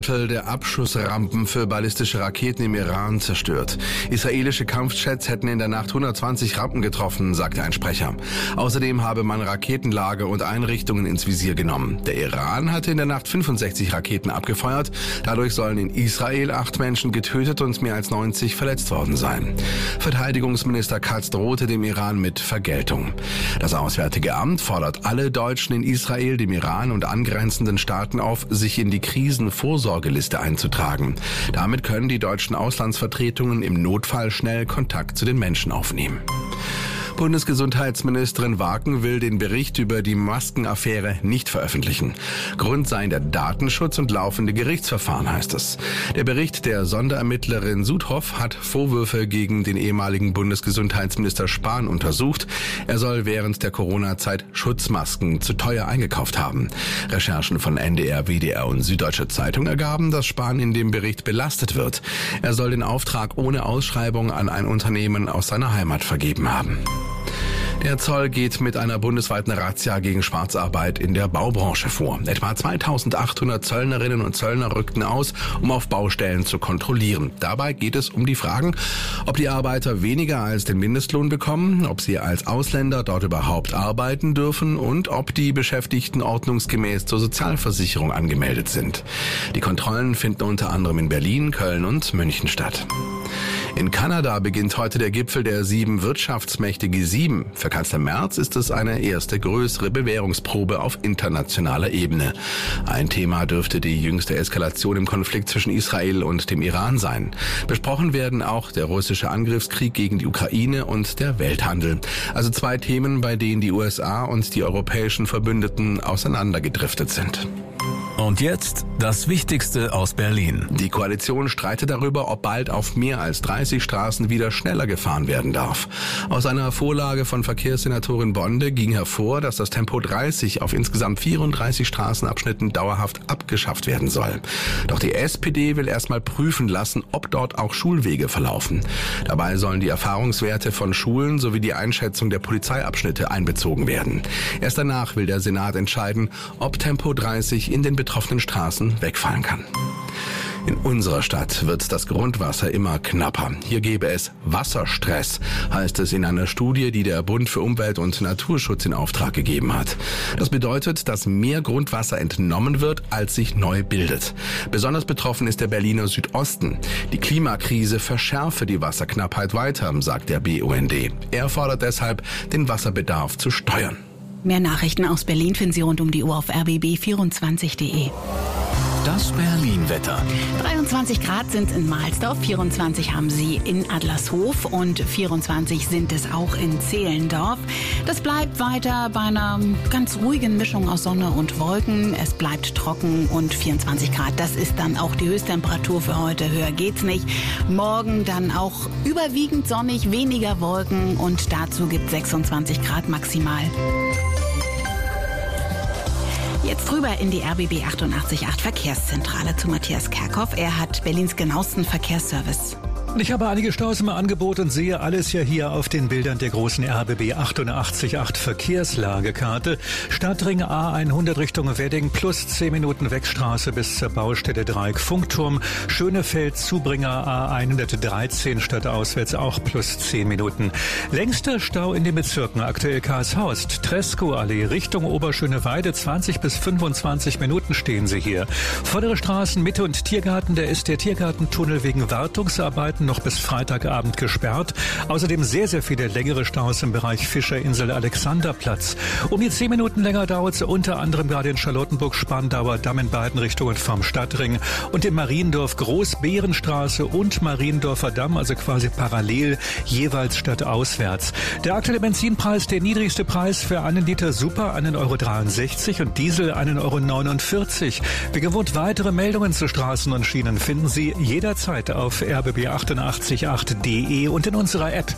der Abschussrampen für ballistische Raketen im Iran zerstört. Israelische Kampfjets hätten in der Nacht 120 Rampen getroffen, sagte ein Sprecher. Außerdem habe man Raketenlager und Einrichtungen ins Visier genommen. Der Iran hatte in der Nacht 65 Raketen abgefeuert. Dadurch sollen in Israel 8 Menschen getötet und mehr als 90 verletzt worden sein. Verteidigungsminister Katz drohte dem Iran mit Vergeltung. Das Auswärtige Amt fordert alle Deutschen in Israel, dem Iran und angrenzenden Staaten auf, sich in die Krisenvorsorgeliste einzutragen. Damit können die deutschen Auslandsvertretungen im Notfall schnell Kontakt zu den Menschen aufnehmen. Bundesgesundheitsministerin Waken will den Bericht über die Maskenaffäre nicht veröffentlichen. Grund seien der Datenschutz und laufende Gerichtsverfahren, heißt es. Der Bericht der Sonderermittlerin Sudhoff hat Vorwürfe gegen den ehemaligen Bundesgesundheitsminister Spahn untersucht. Er soll während der Corona-Zeit Schutzmasken zu teuer eingekauft haben. Recherchen von NDR, WDR und Süddeutsche Zeitung ergaben, dass Spahn in dem Bericht belastet wird. Er soll den Auftrag ohne Ausschreibung an ein Unternehmen aus seiner Heimat vergeben haben. Der Zoll geht mit einer bundesweiten Razzia gegen Schwarzarbeit in der Baubranche vor. Etwa 2800 Zöllnerinnen und Zöllner rückten aus, um auf Baustellen zu kontrollieren. Dabei geht es um die Fragen, ob die Arbeiter weniger als den Mindestlohn bekommen, ob sie als Ausländer dort überhaupt arbeiten dürfen und ob die Beschäftigten ordnungsgemäß zur Sozialversicherung angemeldet sind. Die Kontrollen finden unter anderem in Berlin, Köln und München statt. In Kanada beginnt heute der Gipfel der 7 Wirtschaftsmächte G7. Für Kanzler Merz ist es eine erste größere Bewährungsprobe auf internationaler Ebene. Ein Thema dürfte die jüngste Eskalation im Konflikt zwischen Israel und dem Iran sein. Besprochen werden auch der russische Angriffskrieg gegen die Ukraine und der Welthandel. Also 2 Themen, bei denen die USA und die europäischen Verbündeten auseinandergedriftet sind. Und jetzt das Wichtigste aus Berlin. Die Koalition streitet darüber, ob bald auf mehr als 30 Straßen wieder schneller gefahren werden darf. Aus einer Vorlage von Verkehrssenatorin Bonde ging hervor, dass das Tempo 30 auf insgesamt 34 Straßenabschnitten dauerhaft abgeschafft werden soll. Doch die SPD will erstmal prüfen lassen, ob dort auch Schulwege verlaufen. Dabei sollen die Erfahrungswerte von Schulen sowie die Einschätzung der Polizeiabschnitte einbezogen werden. Erst danach will der Senat entscheiden, ob Tempo 30 in den betroffenen Straßen wegfallen kann. In unserer Stadt wird das Grundwasser immer knapper. Hier gäbe es Wasserstress, heißt es in einer Studie, die der Bund für Umwelt und Naturschutz in Auftrag gegeben hat. Das bedeutet, dass mehr Grundwasser entnommen wird, als sich neu bildet. Besonders betroffen ist der Berliner Südosten. Die Klimakrise verschärfe die Wasserknappheit weiter, sagt der BUND. Er fordert deshalb, den Wasserbedarf zu steuern. Mehr Nachrichten aus Berlin finden Sie rund um die Uhr auf rbb24.de. Das Berlin-Wetter. 23 Grad sind in Mahlsdorf, 24 haben Sie in Adlershof und 24 sind es auch in Zehlendorf. Das bleibt weiter bei einer ganz ruhigen Mischung aus Sonne und Wolken. Es bleibt trocken und 24 Grad. Das ist dann auch die Höchsttemperatur für heute. Höher geht's nicht. Morgen dann auch überwiegend sonnig, weniger Wolken und dazu gibt 26 Grad maximal. Jetzt rüber in die RBB 88.8 Verkehrszentrale zu Matthias Kerkhoff. Er hat Berlins genauesten Verkehrsservice. Ich habe einige Staus im Angebot und sehe alles ja hier auf den Bildern der großen RBB 88.8 Verkehrslagekarte. Stadtring A100 Richtung Wedding plus 10 Minuten Wegstraße bis zur Baustelle Dreieck Funkturm. Schönefeld Zubringer A113 stadtauswärts auch plus 10 Minuten. Längster Stau in den Bezirken aktuell Karlshorst, Treskow-Allee Richtung Oberschöneweide 20 bis 25 Minuten stehen Sie hier. Vordere Straßen Mitte und Tiergarten, da ist der Tiergartentunnel wegen Wartungsarbeiten noch bis Freitagabend gesperrt. Außerdem sehr, sehr viele längere Staus im Bereich Fischerinsel Alexanderplatz. Um die 10 Minuten länger dauert es unter anderem gerade in Charlottenburg, Spandauer Damm in beiden Richtungen vom Stadtring und in Mariendorf Großbeerenstraße und Mariendorfer Damm, also quasi parallel jeweils stadtauswärts. Der aktuelle Benzinpreis, der niedrigste Preis für einen Liter Super 1,63 € und Diesel 1,49 €. Wie gewohnt weitere Meldungen zu Straßen und Schienen finden Sie jederzeit auf rbb888.de und in unserer App.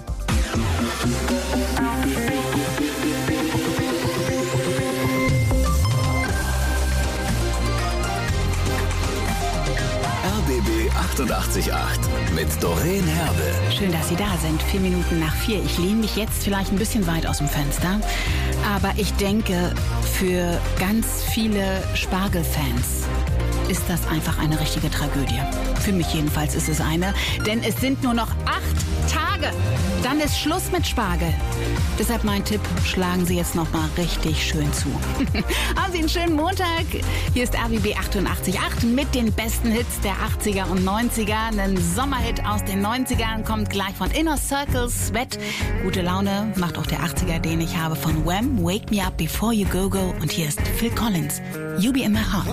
RBB 88.8 mit Doreen Herbe. Schön, dass Sie da sind. 4 Minuten nach 4. Ich lehne mich jetzt vielleicht ein bisschen weit aus dem Fenster. Aber ich denke, für ganz viele Spargelfans ist das einfach eine richtige Tragödie. Für mich jedenfalls ist es eine, denn es sind nur noch 8 Tage. Dann ist Schluss mit Spargel. Deshalb mein Tipp, schlagen Sie jetzt noch mal richtig schön zu. Haben Sie einen schönen Montag. Hier ist RBB 88.8 mit den besten Hits der 80er und 90er. Ein Sommerhit aus den 90ern kommt gleich von Inner Circle, Sweat. Gute Laune macht auch der 80er, den ich habe, von Wham, Wake Me Up Before You Go Go. Und hier ist Phil Collins, You Be In My Heart.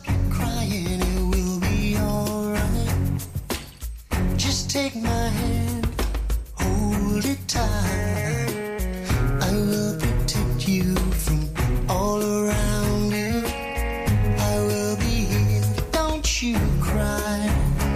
Take my hand, hold it tight. I will protect you from all around you. I will be here, don't you cry.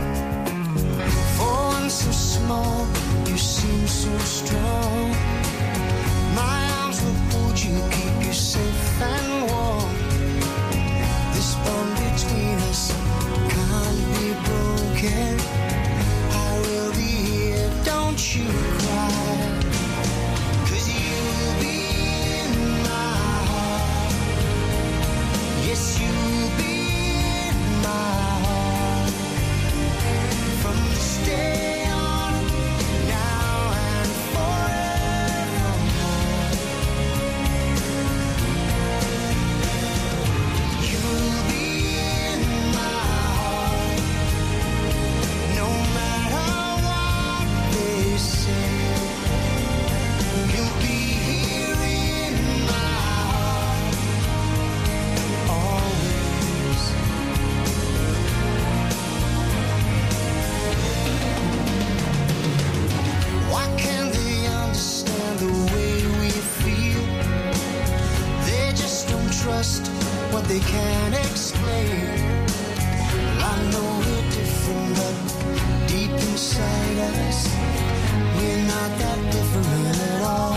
For one so small, you seem so strong. My arms will hold you, keep you safe and warm. This bond between us can't be broken. Don't you cry, 'cause you'll be in my heart. Yes, you'll be in my heart. From this day on, now and forevermore. You'll be in my heart, no matter they say. You'll be here in my heart, always. Why can't they understand the way we feel? They just don't trust what they can't explain. I know we're different, but deep inside us, we're not that different at all.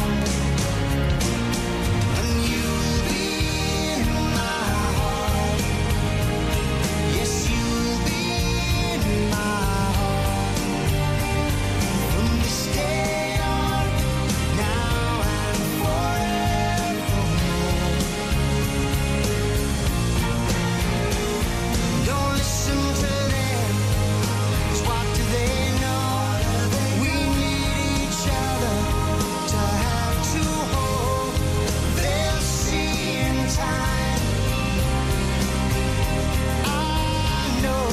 And you'll be in my heart. Yes, you'll be in my heart. From this day on, now and forevermore. Don't listen to them, 'cause what do they know? We need each other to have to hold. They'll see in time. I know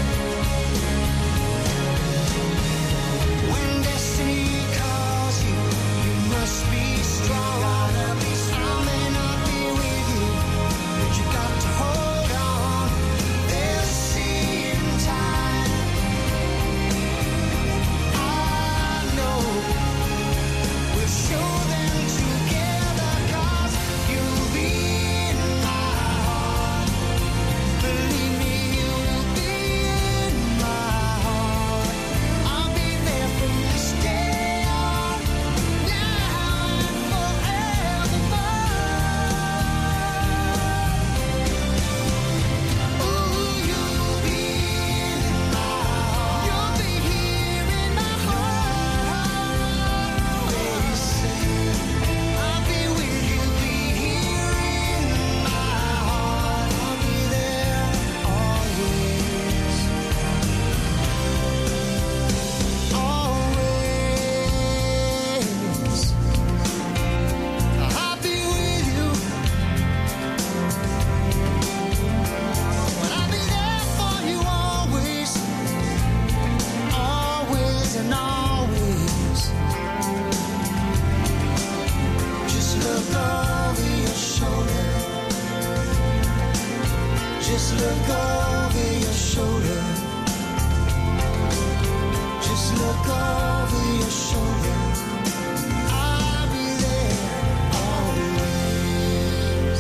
when destiny calls you, you must be strong. I may not be with you, but you got to hold on. They'll see in time. I know we'll show them together, 'cause you'll be in my heart. Believe me, you'll be in my heart. I'll be there from this day on, now and forevermore. Ooh, you'll be in my heart. You'll be here in my heart. Always say, I'll be with you, be here in my heart. I'll be there always. Always. I'll be with you. But I'll be there for you always. Always and always. Just look over your shoulder. Just look over your shoulder. Just look over your shoulder. I'll be there always.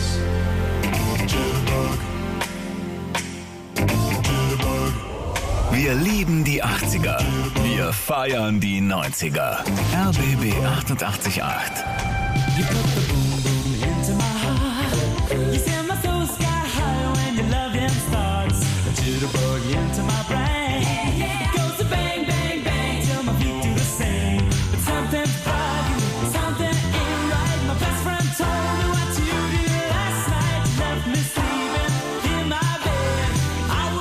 Wir lieben die 80er. Wir feiern die 90er. RBB 88.8. You put the boom boom into my heart. You send my soul sky high when your loving starts. A jitterbug into my brain. Goes to bang bang bang till my feet do the same. But something's bugging, something ain't right. My best friend told me what you did last night. You left me sleeping in my bed. I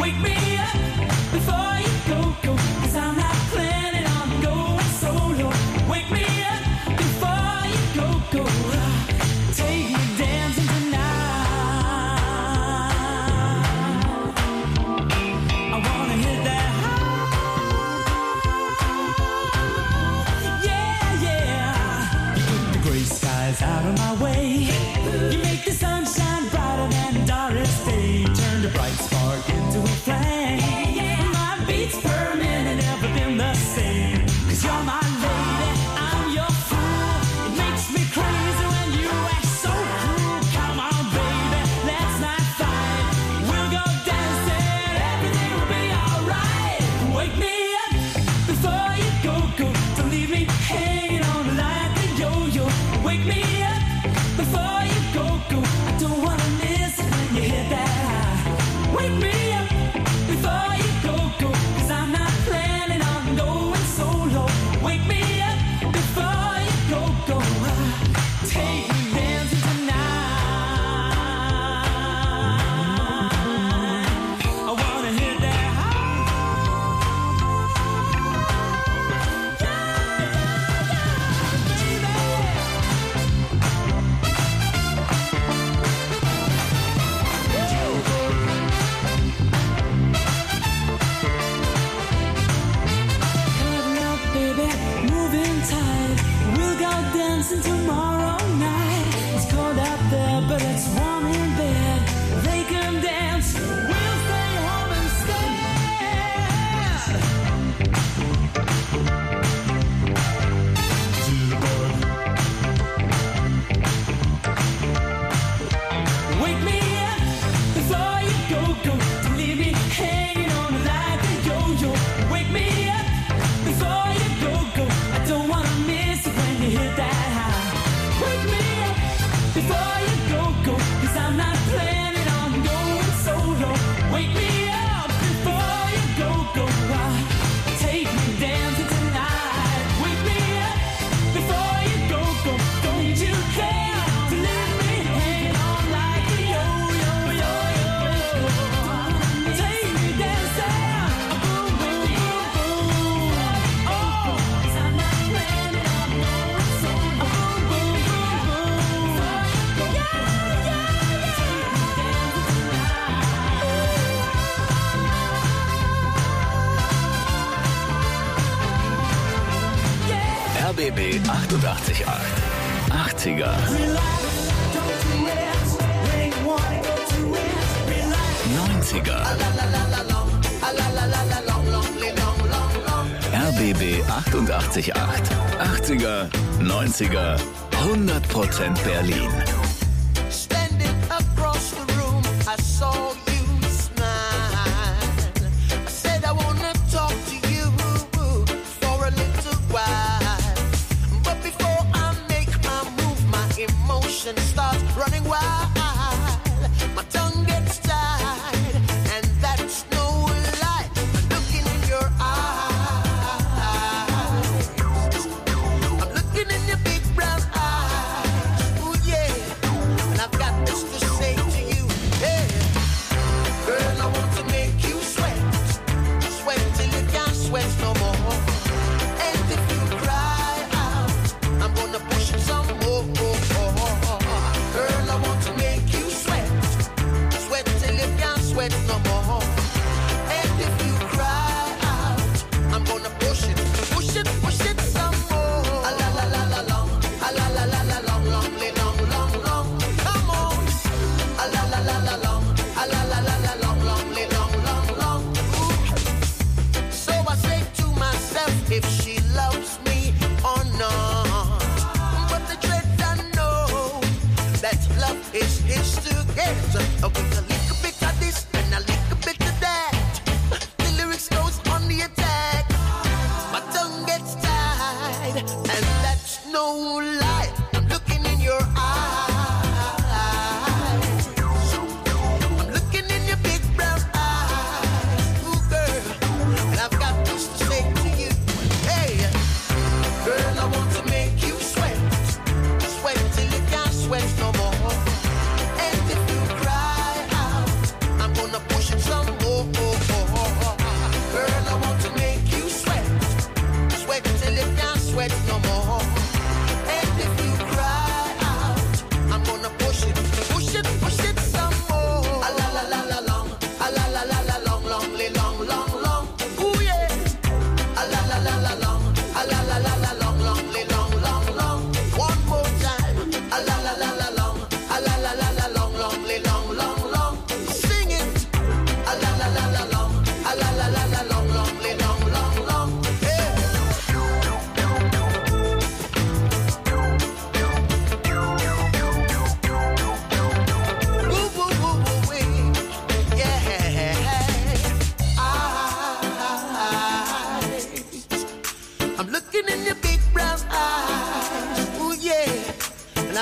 Wake me up before you go, 'cause I'm not planning on going solo. Wake me up before you go. Take me dancing tonight. I wanna hit that high. Yeah, yeah. You put the gray skies out of my way. You make the sunshine brighter than Doris Day. Turn the bright spark into a flame. My beats per minute never been the same. 'Cause you're my lady, I'm your fool. It makes me crazy when you act so cruel. Come on, baby, let's not fight. We'll go dancing, everything will be alright. Wake me up before you go. Don't leave me hanging on like a yo-yo. Wake me up before you go. I don't wanna miss it when you hit that high. Wake me up before you go. 'Cause I'm not planning on going solo. Wake me up before you go. Take me dancing tonight. I wanna hit that dancing tomorrow night. It's cold out there, but it's warm in bed. They can dance, we'll stay home instead. To the board. Wake me up before you go. Don't leave me hanging on like a yo-yo. Wake me up before you go. I don't wanna miss it when you hit that high. Wake me up before you go. 'Cause I'm not planning on going solo. Wake me up before you go. Take me dancing tonight. Wake me up before you go. Don't you care to leave me hanging on like a yo-yo. Take me dancing. Boom, boom, boom, boom. Oh, 'cause I'm not planning on going solo. Boom, boom, boom, boom. Yeah, yeah, yeah. RBB 88.8. 80er. 90er. RBB 88.8. 80er, 90er, 100% Berlin. Standing across the room, I saw you smile. I said I wanna talk to you for a little while. But before I make my move, my emotion starts running wild. My tongue gets tied, and that's no lie. I'm looking in your eyes. I'm looking in your big brown eyes. Ooh, yeah.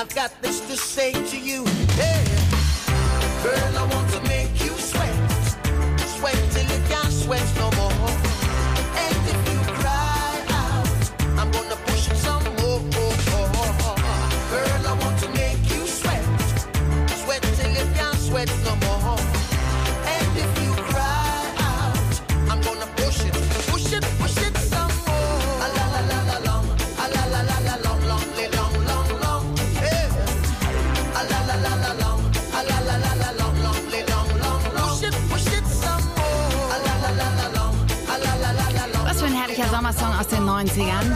I've got this to say to you. Hey, girl, I want to make you sweat. Sweat till you can't sweat no more. And if you cry out, I'm gonna push it some more. Girl, I want to make you sweat. Sweat till you can't sweat no more. And if you cry out, I'm gonna push it some more. A la la la la long, a la la la la long, long, long, long, long. Hey, a la la la la long, a la la la la long, long, long, long, long. Push it some more. A la la la la long, a la la la la long. Was für ein herrlicher Sommersong aus den 90ern.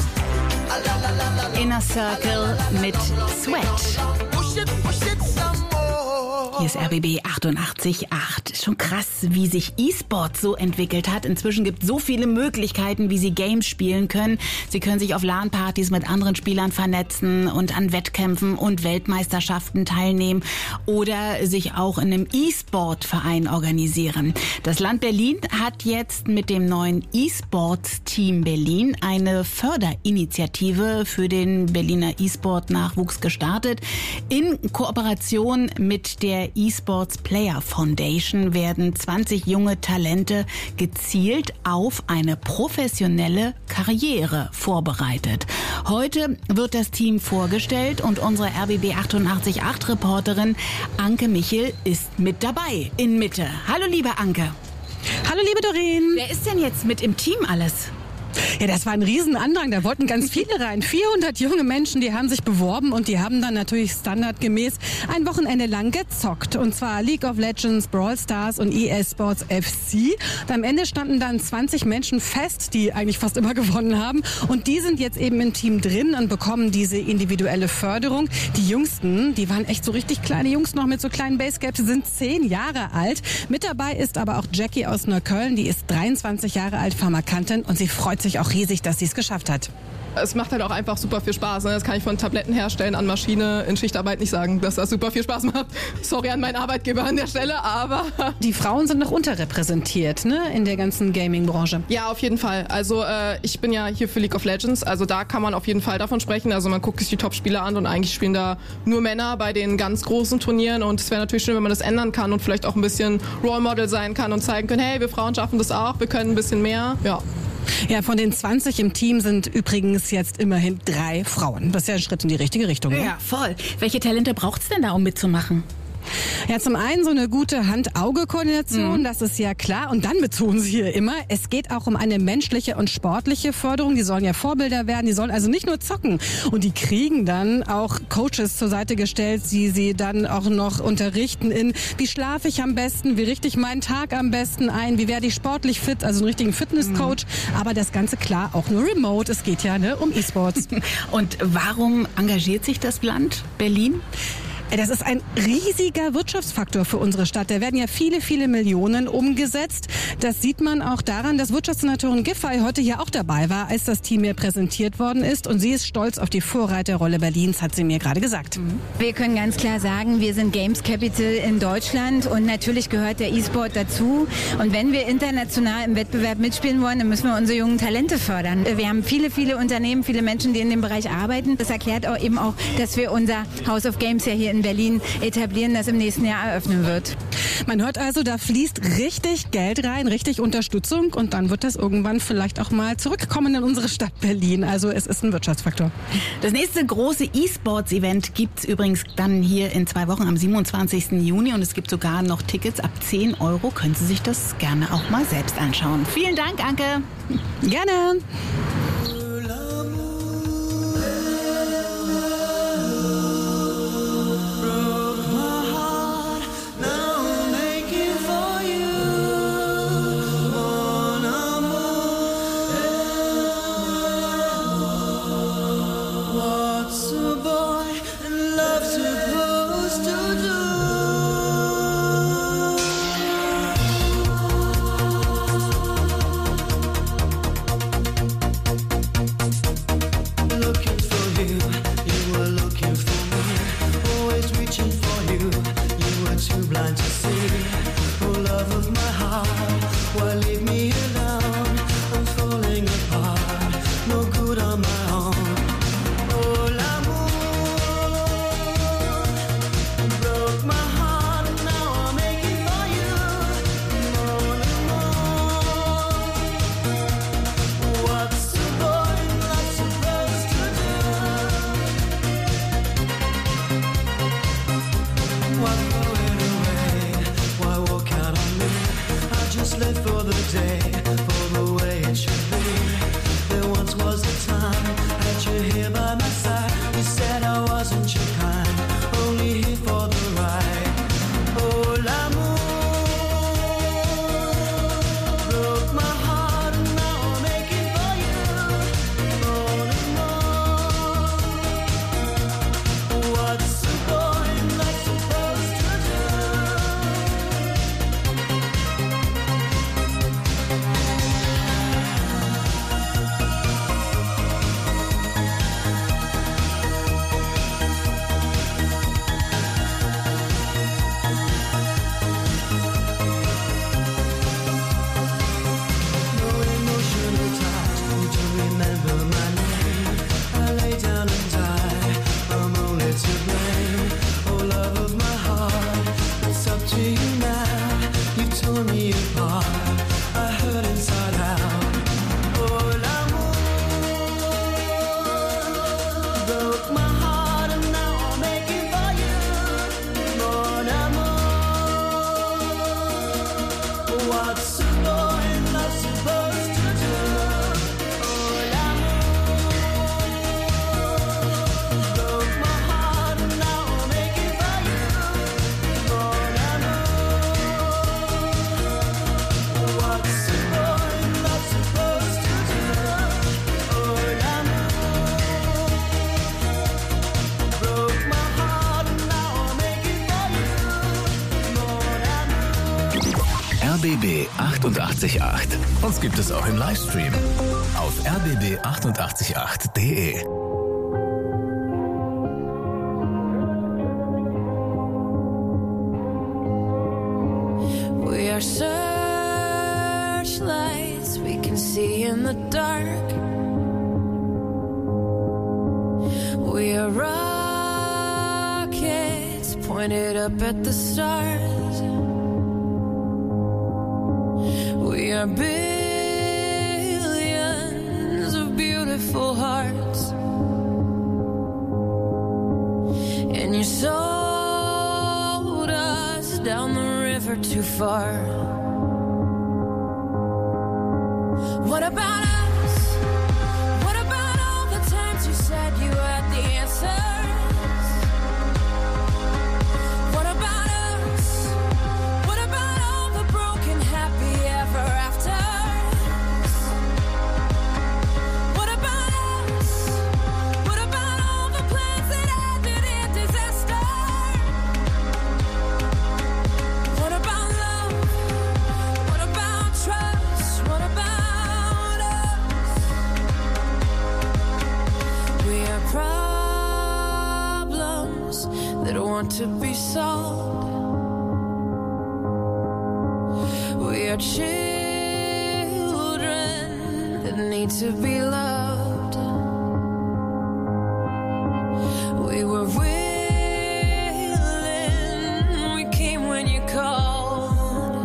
Inner Circle mit Sweat. Push it some more. Hier ist RBB 88.8. Schon krass, wie sich E-Sport so entwickelt hat. Inzwischen gibt es so viele Möglichkeiten, wie Sie Games spielen können. Sie können sich auf LAN-Partys mit anderen Spielern vernetzen und an Wettkämpfen und Weltmeisterschaften teilnehmen oder sich auch in einem E-Sport-Verein organisieren. Das Land Berlin hat jetzt mit dem neuen E-Sports-Team Berlin eine Förderinitiative für den Berliner E-Sport-Nachwuchs gestartet. In Kooperation mit der E-Sports Player Foundation werden 20 junge Talente gezielt auf eine professionelle Karriere vorbereitet. Heute wird das Team vorgestellt und unsere RBB 88.8 Reporterin Anke Michel ist mit dabei in Mitte. Hallo liebe Anke. Hallo liebe Doreen. Wer ist denn jetzt mit im Team alles? Ja, das war ein Riesenandrang, da wollten ganz viele rein. 400 junge Menschen, die haben sich beworben und die haben dann natürlich standardgemäß ein Wochenende lang gezockt. Und zwar League of Legends, Brawl Stars und EA Sports FC. Und am Ende standen dann 20 Menschen fest, die eigentlich fast immer gewonnen haben. Und die sind jetzt eben im Team drin und bekommen diese individuelle Förderung. Die Jüngsten, die waren echt so richtig kleine Jungs noch mit so kleinen Basecaps, sind 10 Jahre alt. Mit dabei ist aber auch Jackie aus Neukölln, die ist 23 Jahre alt, Pharmakantin und sie freut sich auch riesig, dass sie es geschafft hat. Es macht halt auch einfach super viel Spaß. Das kann ich von Tabletten herstellen an Maschine in Schichtarbeit nicht sagen, dass das super viel Spaß macht. Sorry an meinen Arbeitgeber an der Stelle, aber... Die Frauen sind noch unterrepräsentiert, ne, in der ganzen Gaming-Branche. Ja, auf jeden Fall. Also ich bin ja hier für League of Legends, also da kann man auf jeden Fall davon sprechen. Also man guckt sich die Top-Spieler an und eigentlich spielen da nur Männer bei den ganz großen Turnieren und es wäre natürlich schön, wenn man das ändern kann und vielleicht auch ein bisschen Role Model sein kann und zeigen können, hey, wir Frauen schaffen das auch, wir können ein bisschen mehr, ja. Ja, von den 20 im Team sind übrigens jetzt immerhin 3 Frauen. Das ist ja ein Schritt in die richtige Richtung. Ne? Ja, voll. Welche Talente braucht's denn da, um mitzumachen? Ja, zum einen so eine gute Hand-Auge-Koordination, das ist ja klar. Und dann betonen sie hier immer, es geht auch um eine menschliche und sportliche Förderung. Die sollen ja Vorbilder werden, die sollen also nicht nur zocken. Und die kriegen dann auch Coaches zur Seite gestellt, die sie dann auch noch unterrichten in, wie schlafe ich am besten, wie richte ich meinen Tag am besten ein, wie werde ich sportlich fit, also einen richtigen Fitnesscoach. Aber das Ganze klar auch nur remote. Es geht ja um E-Sports. Und warum engagiert sich das Land Berlin? Das ist ein riesiger Wirtschaftsfaktor für unsere Stadt. Da werden ja viele, viele Millionen umgesetzt. Das sieht man auch daran, dass Wirtschaftssenatorin Giffey heute hier auch dabei war, als das Team hier präsentiert worden ist. Und sie ist stolz auf die Vorreiterrolle Berlins, hat sie mir gerade gesagt. Wir können ganz klar sagen, wir sind Games Capital in Deutschland und natürlich gehört der E-Sport dazu. Und wenn wir international im Wettbewerb mitspielen wollen, dann müssen wir unsere jungen Talente fördern. Wir haben viele, viele Unternehmen, viele Menschen, die in dem Bereich arbeiten. Das erklärt auch eben auch, dass wir unser House of Games ja hier in Berlin etablieren, das im nächsten Jahr eröffnen wird. Man hört also, da fließt richtig Geld rein, richtig Unterstützung und dann wird das irgendwann vielleicht auch mal zurückkommen in unsere Stadt Berlin. Also es ist ein Wirtschaftsfaktor. Das nächste große E-Sports-Event gibt's übrigens dann hier in 2 Wochen am 27. Juni und es gibt sogar noch Tickets ab 10 €. Können Sie sich das gerne auch mal selbst anschauen. Vielen Dank, Anke. Gerne. day for the way it should be. There once was a time, had you here by my side. You said I wasn't your kind, only here for the ride. Oh, l'amour broke my heart and now I'm making for you more and more. What's a boy not supposed to do? No emotional ties, need to remember my name. I lay down and die, I'm only to blame. Oh, love of my heart, it's up to you now. You've torn me apart, I hurt inside out. Oh, l'amour broke my heart and now I'm making for you mon amour. What's a boy not supposed to do? Oh, l'amour broke my heart and now I'm making for you mon amour. What's a boy not supposed to do? Oh, l'amour broke my heart and now I'm making for you mon amour. RBB 888. Uns gibt es auch im Livestream auf rbb888.de. We are searchlights we can see in the dark. We are rockets pointed up at the stars. We are billions of beautiful hearts. And you sold us down the river too far. What about us? What about all the times you said you had the answers? What about us? What about all the broken happy ever afters? What about us? What about all the plans that ended in disaster? What about love? What about trust? What about us? We are problems that want to be solved. We are children that need to be loved. We were willing, we came when you called.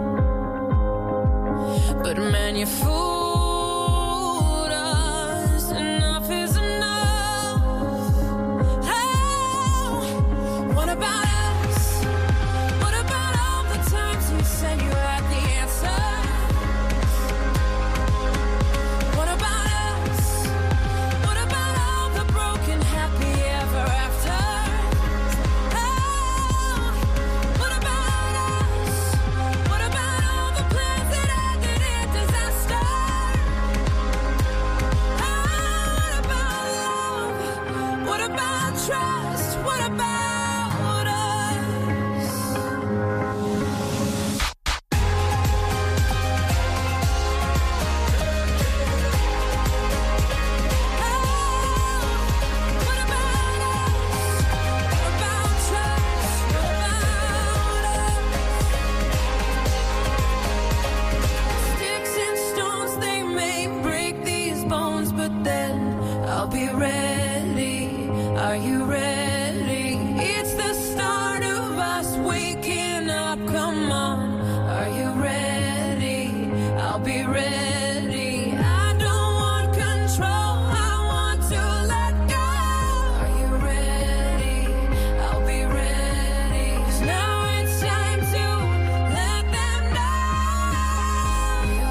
But man, you fooled us. Enough is enough. Oh, what about us? What about all the times you said you had the answers? What about us? What about all the broken happy ever afters? Oh, what about us? What about all the plans that ended in disaster? Oh, what about love? What about trust? What about us? What about us? What about trust? What about us? Sticks and stones, they may break these bones, but then I'll be ready. Are you ready? It's the start of us waking up. Come on, are you ready? I'll be ready. I don't want control, I want to let go. Are you ready? I'll be ready. 'Cause now it's time to let them know.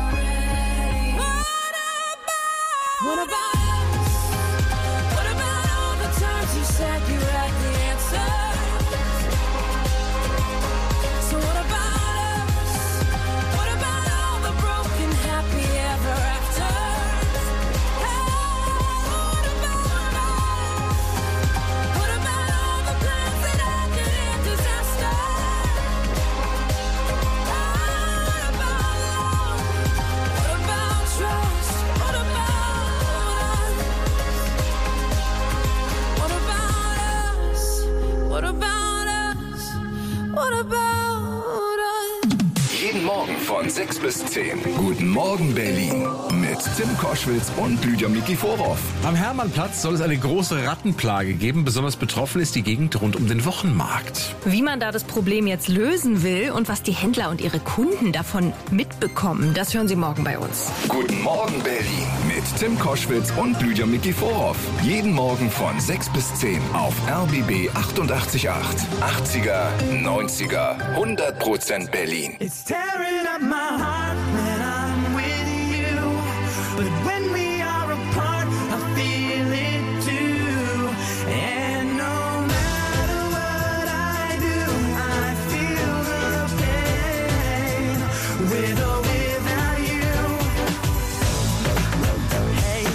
bis 10. Guten Morgen Berlin mit Tim Koschwitz und Lydia Mikiforov. Am Hermannplatz soll es eine große Rattenplage geben. Besonders betroffen ist die Gegend rund um den Wochenmarkt. Wie man da das Problem jetzt lösen will und was die Händler und ihre Kunden davon mitbekommen, das hören Sie morgen bei uns. Guten Morgen Berlin mit Tim Koschwitz und Lydia Mikiforov. Jeden Morgen von 6 bis 10 auf RBB 88.8. 80er, 90er, 100% Berlin. It's tearing up my heart when I'm with you, but when we are apart, I feel it too. And no matter what I do, I feel the pain with or without you. Hey.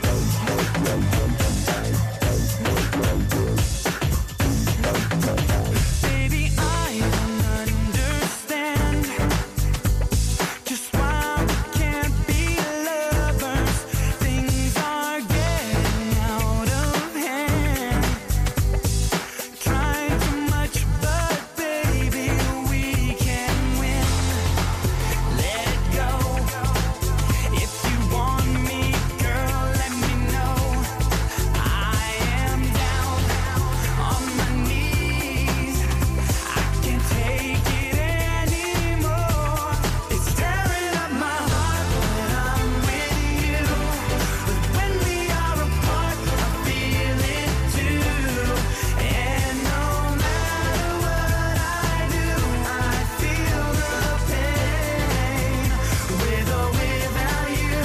Baby, I don't understand just why we can't be lovers. Things are getting out of hand. Trying too much, but baby, we can win. Let it go. If you want me, girl, let me know. I am down on my knees. I can't take it anymore. It's tearing up my heart when I'm with you, but when we are apart, I feel it too. And no matter what I do, I feel the pain with or without you.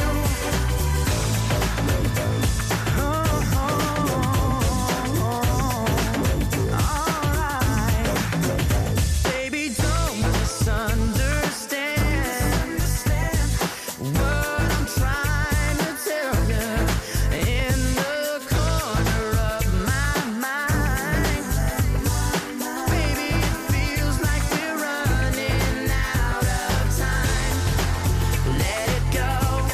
Baby, don't misunderstand what I'm trying to tell you. In the corner of my mind, baby, it feels like we're running out of time. Let it go.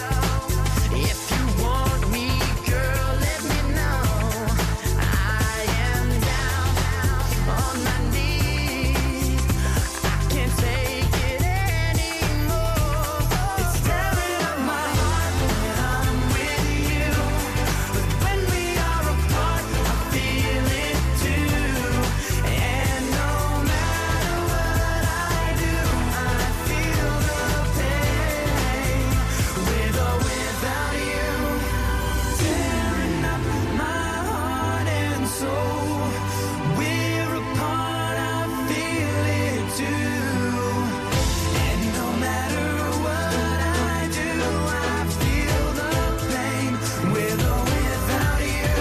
If you want me, girl, let me know. I am down on my knees. I can't take it anymore. It's tearing up my heart when I'm with you, but when we are apart, I feel it too. And no matter what I do, I feel the pain with or without you. Tearing up my heart and soul. We're apart, I feel it too. And no matter what I do, I feel the pain with or without you.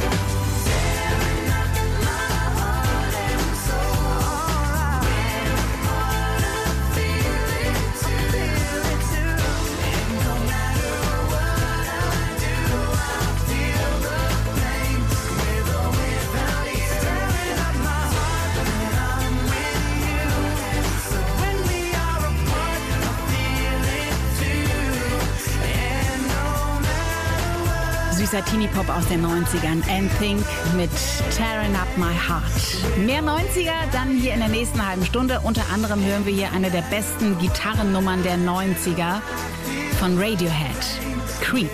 Tearing up my heart and soul. We're apart, I feel it too. And no matter what I do, I feel the pain with or without you. Tearing up my heart when I'm with you, but when we are apart, I feel it too. And no matter what. Süßer Teenie-Pop aus den 90ern. NSYNC mit Tearing Up My Heart. Mehr 90er dann hier in der nächsten halben Stunde. Unter anderem hören wir hier eine der besten Gitarrennummern der 90er von Radiohead. Creep.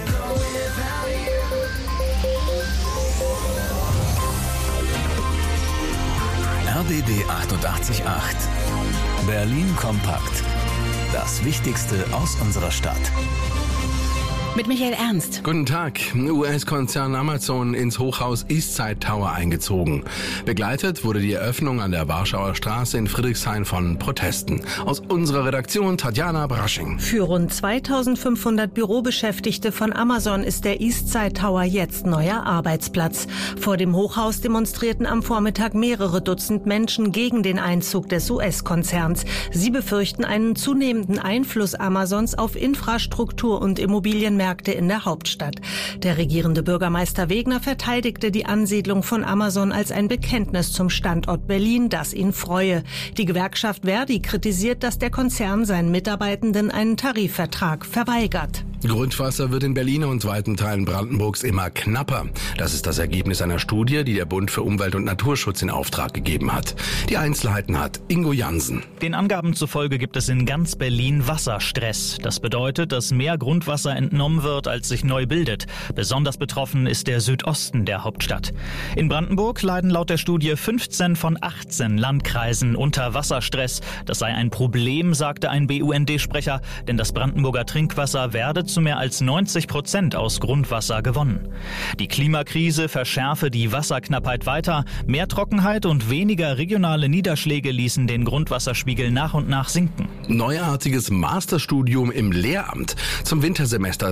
RBB 88.8. Berlin kompakt. Das Wichtigste aus unserer Stadt. Mit Michael Ernst. Guten Tag. US-Konzern Amazon ins Hochhaus Eastside Tower eingezogen. Begleitet wurde die Eröffnung an der Warschauer Straße in Friedrichshain von Protesten. Aus unserer Redaktion Tatjana Brasching. Für rund 2500 Bürobeschäftigte von Amazon ist der Eastside Tower jetzt neuer Arbeitsplatz. Vor dem Hochhaus demonstrierten am Vormittag mehrere Dutzend Menschen gegen den Einzug des US-Konzerns. Sie befürchten einen zunehmenden Einfluss Amazons auf Infrastruktur und Immobilienmärkte in der Hauptstadt. Der regierende Bürgermeister Wegner verteidigte die Ansiedlung von Amazon als ein Bekenntnis zum Standort Berlin, das ihn freue. Die Gewerkschaft Verdi kritisiert, dass der Konzern seinen Mitarbeitenden einen Tarifvertrag verweigert. Grundwasser wird in Berlin und weiten Teilen Brandenburgs immer knapper. Das ist das Ergebnis einer Studie, die der Bund für Umwelt- und Naturschutz in Auftrag gegeben hat. Die Einzelheiten hat Ingo Jansen. Den Angaben zufolge gibt es in ganz Berlin Wasserstress. Das bedeutet, dass mehr Grundwasser entnommen wird, als sich neu bildet. Besonders betroffen ist der Südosten der Hauptstadt. In Brandenburg leiden laut der Studie 15 von 18 Landkreisen unter Wasserstress. Das sei ein Problem, sagte ein BUND-Sprecher, denn das Brandenburger Trinkwasser werde zu mehr als 90% aus Grundwasser gewonnen. Die Klimakrise verschärfe die Wasserknappheit weiter. Mehr Trockenheit und weniger regionale Niederschläge ließen den Grundwasserspiegel nach und nach sinken. Neuartiges Masterstudium im Lehramt. Zum Wintersemester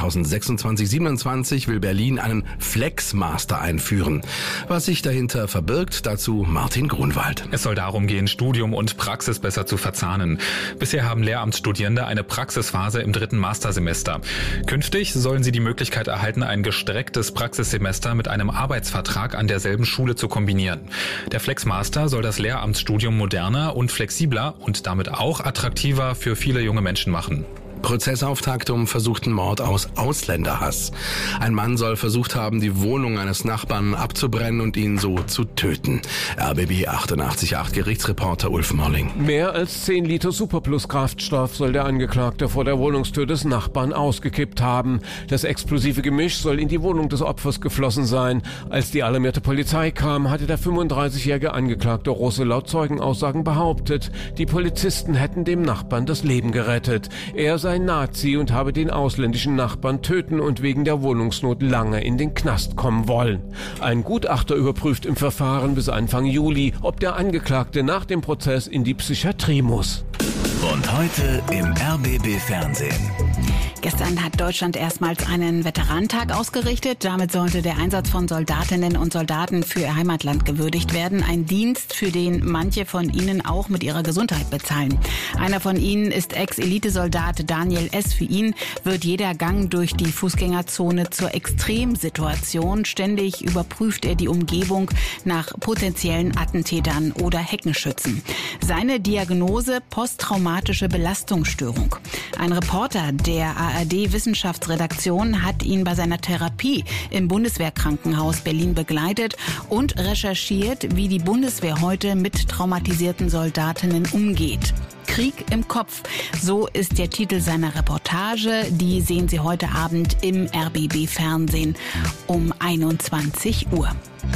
2026/27 will Berlin einen Flex-Master einführen. Was sich dahinter verbirgt, dazu Martin Grunwald. Es soll darum gehen, Studium und Praxis besser zu verzahnen. Bisher haben Lehramtsstudierende eine Praxisphase im 3. Mastersemester. Künftig sollen sie die Möglichkeit erhalten, ein gestrecktes Praxissemester mit einem Arbeitsvertrag an derselben Schule zu kombinieren. Der Flexmaster soll das Lehramtsstudium moderner und flexibler und damit auch attraktiver für viele junge Menschen machen. Prozessauftakt um versuchten Mord aus Ausländerhass. Ein Mann soll versucht haben, die Wohnung eines Nachbarn abzubrennen und ihn so zu töten. RBB 88.8 Gerichtsreporter Ulf Molling. Mehr als 10 Liter Superplus-Kraftstoff soll der Angeklagte vor der Wohnungstür des Nachbarn ausgekippt haben. Das explosive Gemisch soll in die Wohnung des Opfers geflossen sein. Als die alarmierte Polizei kam, hatte der 35-jährige angeklagte Russe laut Zeugenaussagen behauptet, die Polizisten hätten dem Nachbarn das Leben gerettet. Er sei Nazi und habe den ausländischen Nachbarn töten und wegen der Wohnungsnot lange in den Knast kommen wollen. Ein Gutachter überprüft im Verfahren bis Anfang Juli, ob der Angeklagte nach dem Prozess in die Psychiatrie muss. Und heute im RBB Fernsehen. Gestern hat Deutschland erstmals einen Veteranentag ausgerichtet. Damit sollte der Einsatz von Soldatinnen und Soldaten für ihr Heimatland gewürdigt werden. Ein Dienst, für den manche von ihnen auch mit ihrer Gesundheit bezahlen. Einer von ihnen ist Ex-Elitesoldat Daniel S. Für ihn wird jeder Gang durch die Fußgängerzone zur Extremsituation. Ständig überprüft er die Umgebung nach potenziellen Attentätern oder Heckenschützen. Seine Diagnose: posttraumatische Belastungsstörung. Ein Reporter der ARD-Wissenschaftsredaktion hat ihn bei seiner Therapie im Bundeswehrkrankenhaus Berlin begleitet und recherchiert, wie die Bundeswehr heute mit traumatisierten Soldatinnen umgeht. Krieg im Kopf, so ist der Titel seiner Reportage. Die sehen Sie heute Abend im RBB-Fernsehen um 21 Uhr.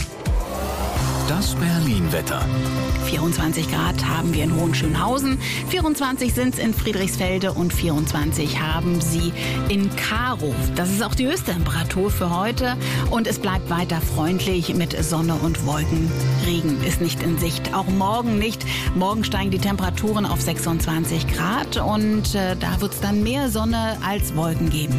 Das Berlin-Wetter. 24 Grad haben wir in Hohenschönhausen, 24 sind es in Friedrichsfelde und 24 haben Sie in Karow. Das ist auch die höchste Temperatur für heute und es bleibt weiter freundlich mit Sonne und Wolken. Regen ist nicht in Sicht, auch morgen nicht. Morgen steigen die Temperaturen auf 26 Grad und da wird es dann mehr Sonne als Wolken geben.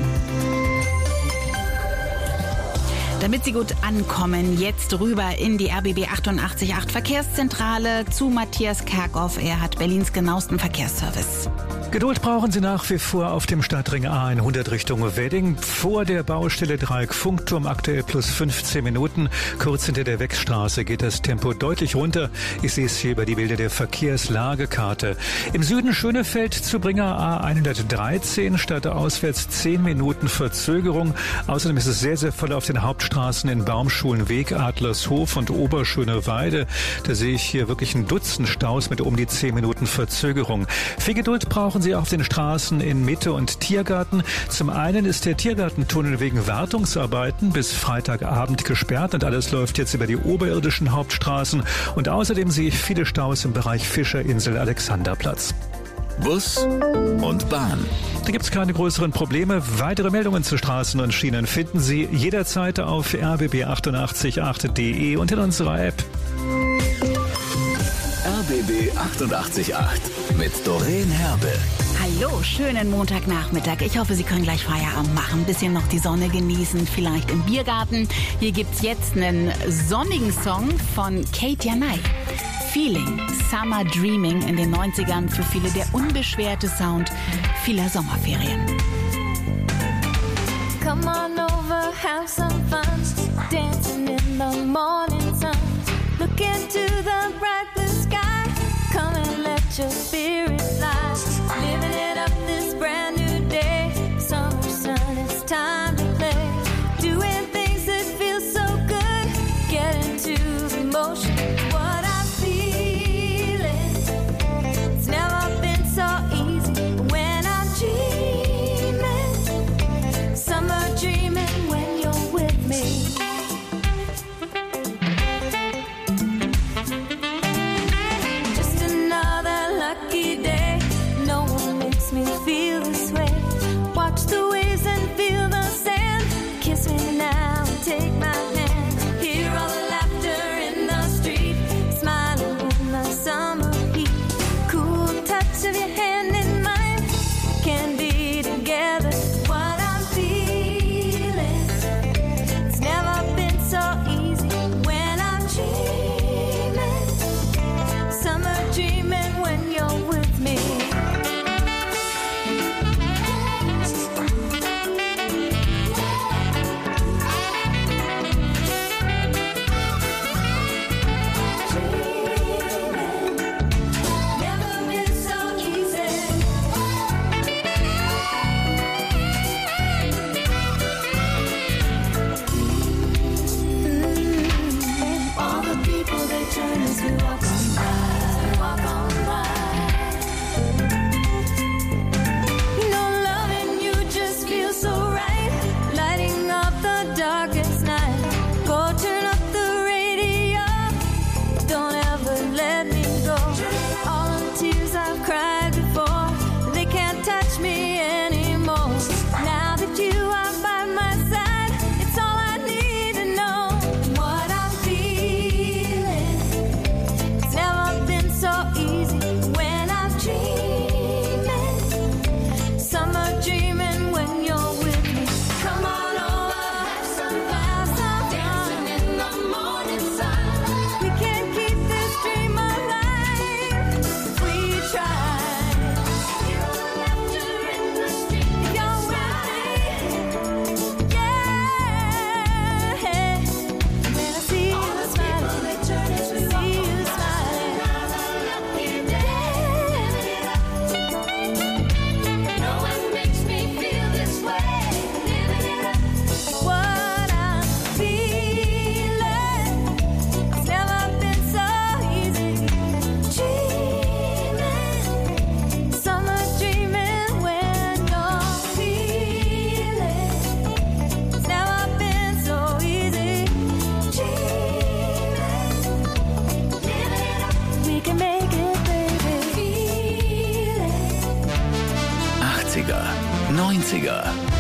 Damit Sie gut ankommen, jetzt rüber in die RBB 88.8 Verkehrszentrale zu Matthias Kerkhoff. Er hat Berlins genauesten Verkehrsservice. Geduld brauchen Sie nach wie vor auf dem Stadtring A100 Richtung Wedding. Vor der Baustelle Dreieck Funkturm aktuell plus 15 Minuten. Kurz hinter der Wechstraße geht das Tempo deutlich runter. Ich sehe es hier über die Bilder der Verkehrslagekarte. Im Süden Schönefeld zu Bringer A113 statt auswärts 10 Minuten Verzögerung. Außerdem ist es sehr, sehr voll auf den Hauptstraßen in Baumschulenweg, Adlershof und Oberschöneweide. Da sehe ich hier wirklich ein Dutzend Staus mit um die 10 Minuten Verzögerung. Viel Geduld brauchen Sie auf den Straßen in Mitte und Tiergarten. Zum einen ist der Tiergartentunnel wegen Wartungsarbeiten bis Freitagabend gesperrt und alles läuft jetzt über die oberirdischen Hauptstraßen. Und außerdem sehe ich viele Staus im Bereich Fischerinsel Alexanderplatz. Bus und Bahn. Da gibt es keine größeren Probleme. Weitere Meldungen zu Straßen und Schienen finden Sie jederzeit auf rbb888.de und in unserer App. RBB 88.8 mit Doreen Herbe. Hallo, schönen Montagnachmittag. Ich hoffe, Sie können gleich Feierabend machen, ein bisschen noch die Sonne genießen, vielleicht im Biergarten. Hier gibt's jetzt einen sonnigen Song von Kate Janai. Feeling, Summer Dreaming in den 90ern, für viele der unbeschwerte Sound vieler Sommerferien. Come on over, have some fun, dancing in the morning sun. Look into the bright blue sky, come and let your spirit fly. Living it up this brand new day, summer sun.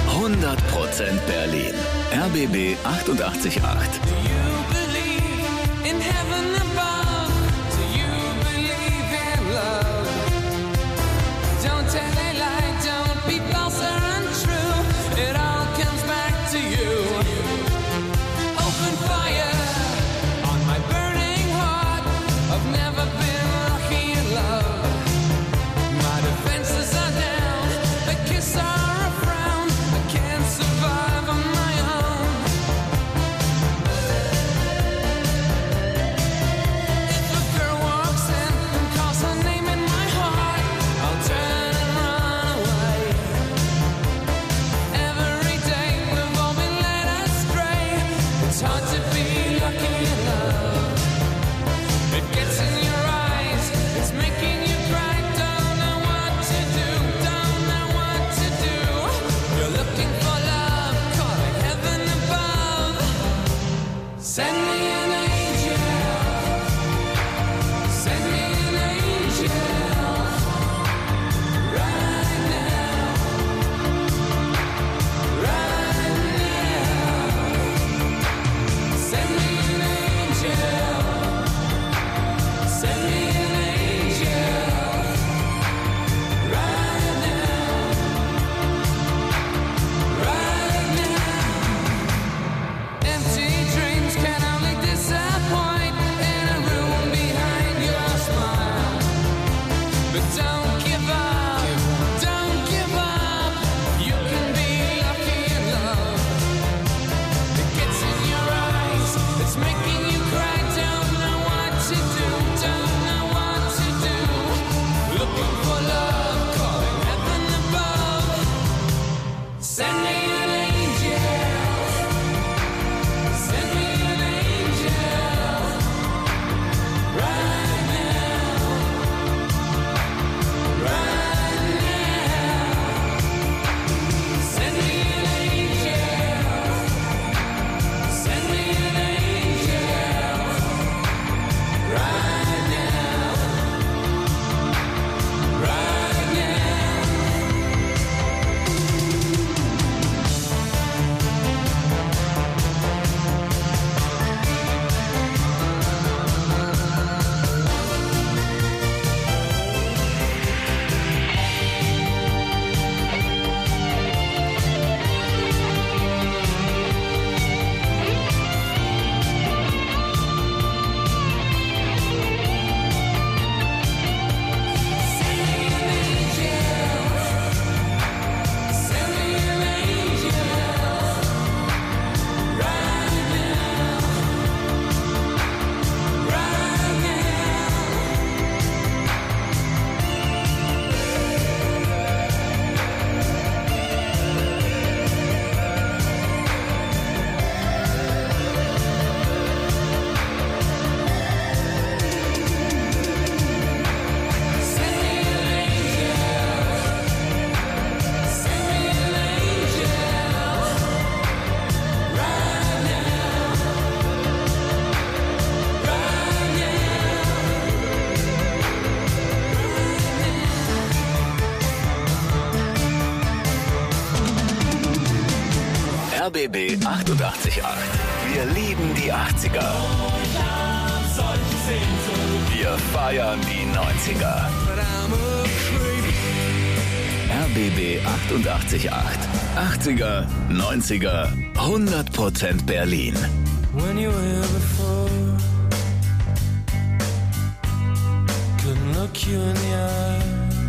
100% Berlin. RBB 88.8. In heaven above, do you believe in love? Don't tell a lie, don't be false or untrue. It all comes back to you. Open fire on my burning heart. I've never been lucky in love. My defenses are down, a kiss or a frown. I can't survive on my own. If a girl walks in and calls her name in my heart, I'll turn and run away. Every day we've all been led astray. It's hard to be lucky in love. It gets in your eyes, it's making you cry. Don't know what to do, don't know what to do. You're looking for love, calling heaven above. Send me an angel, send me an angel, right now, right now. Send me an angel, send me an angel, right now, right now. Empty dreams can only disappoint in a room behind your smile. But don't give up, don't give up. You can be lucky in love. It gets in your eyes, it's making you cry. Don't know what to do, don't know what to do. Looking for love, calling heaven above. Send me an angel, send me an angel, right now, right now. Send me an angel, send me an angel, right now, right now. RBB 88.8. Wir lieben die 80er. Wir feiern die 90er. RBB 88.8. 80er, 90er, 100% Berlin. When you were here before, couldn't look you in the eye.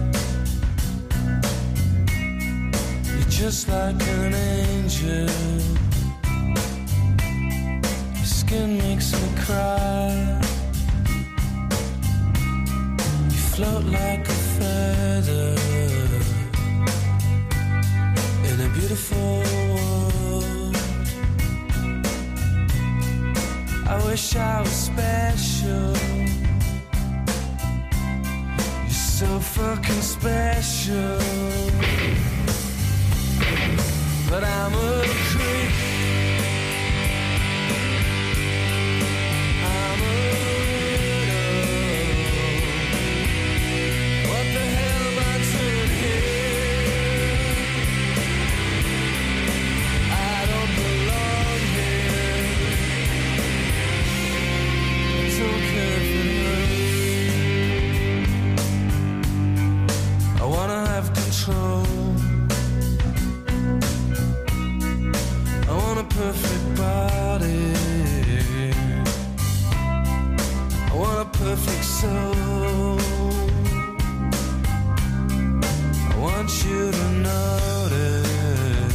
You're just like an angel. Your skin makes me cry. You float like a feather in a beautiful world. I wish I was special. You're so fucking special. But I'm a creep. I'm a widow. What the hell am I doing here? perfect body. I want a perfect soul. I want you to notice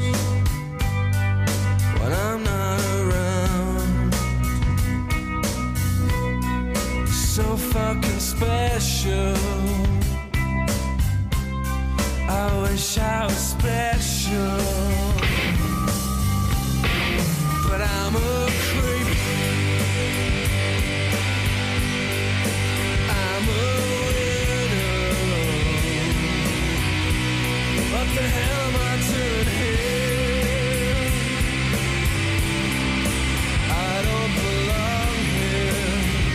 when I'm not around. So fucking special. I wish I was special, but I'm a creep. I'm a widow. What the hell am I doing here? I don't belong here.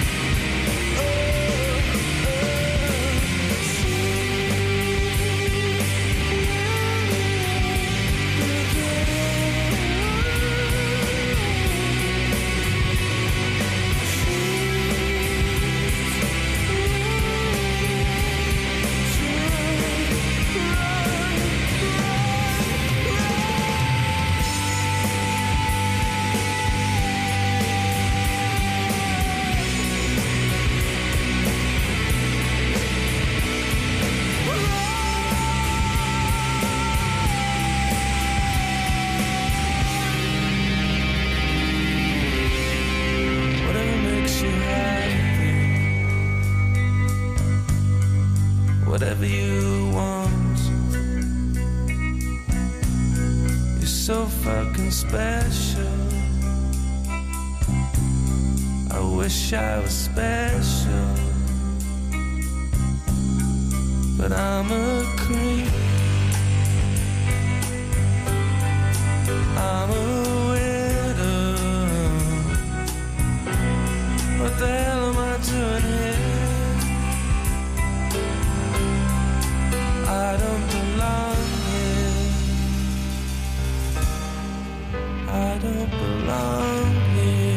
Whatever you want, you're so fucking special. I wish I was special, but I'm a creep. I'm a widow. What the hell am I doing here? I don't belong here. I don't belong here.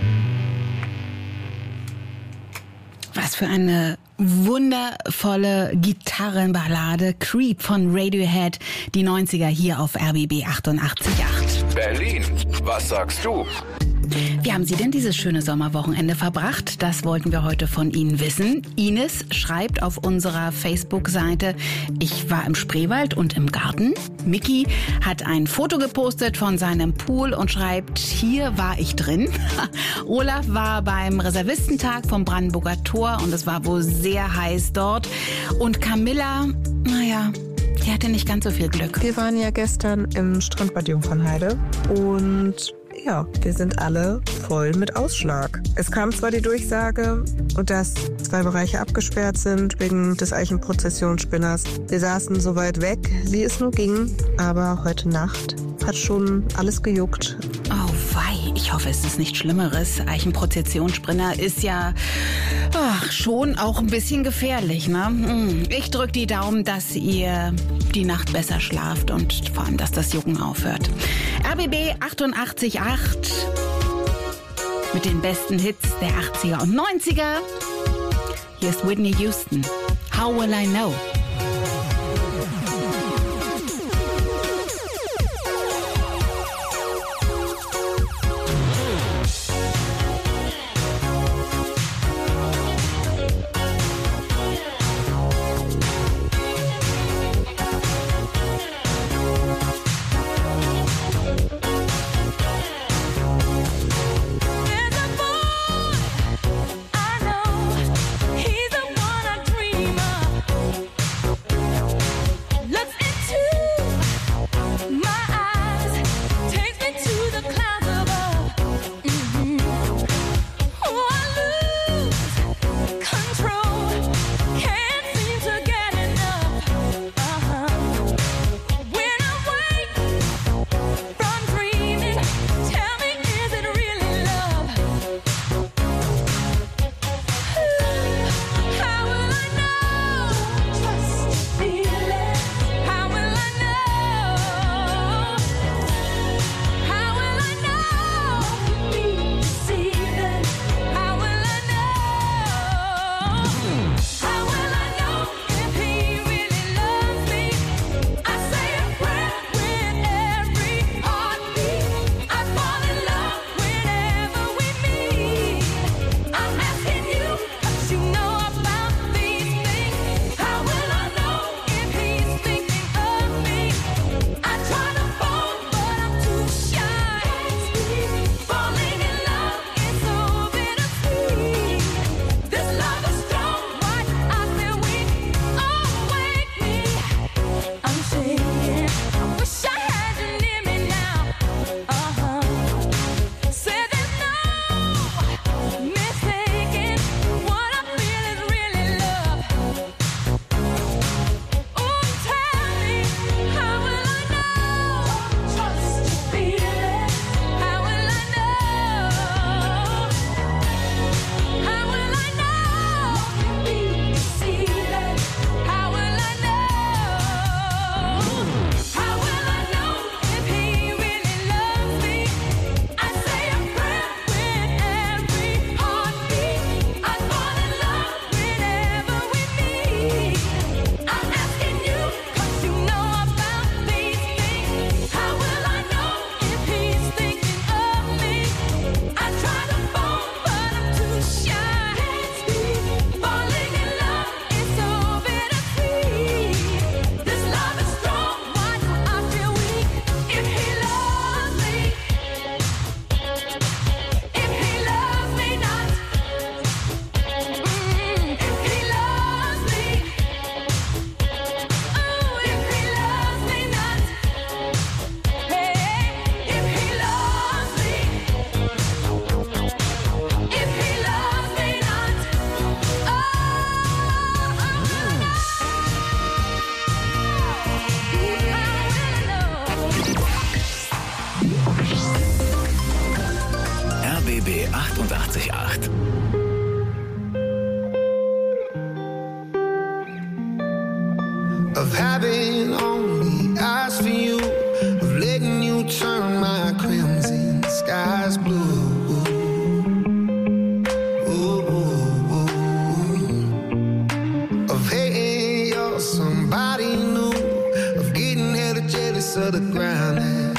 Was für eine wundervolle Gitarrenballade. Creep von Radiohead, die 90er hier auf RBB 88.8. Berlin, was sagst du? Wie haben Sie denn dieses schöne Sommerwochenende verbracht? Das wollten wir heute von Ihnen wissen. Ines schreibt auf unserer Facebook-Seite, ich war im Spreewald und im Garten. Micky hat ein Foto gepostet von seinem Pool und schreibt, hier war ich drin. Olaf war beim Reservistentag vom Brandenburger Tor und es war wohl sehr heiß dort. Und Camilla, naja, die hatte nicht ganz so viel Glück. Wir waren ja gestern im Strandbad Jungfernheide und ja, wir sind alle voll mit Ausschlag. Es kam zwar die Durchsage, dass 2 Bereiche abgesperrt sind wegen des Eichenprozessionsspinners. Wir saßen so weit weg, wie es nur ging, aber heute Nacht hat schon alles gejuckt. Oh wei, ich hoffe, es ist nichts Schlimmeres. Eichenprozessionsspinner ist ja schon auch ein bisschen gefährlich, ne? Ich drücke die Daumen, dass ihr die Nacht besser schlaft und vor allem, dass das Jucken aufhört. RBB 88.8 mit den besten Hits der 80er und 90er. Hier ist Whitney Houston. How will I know? He's the one I dream of.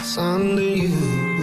pass on to you.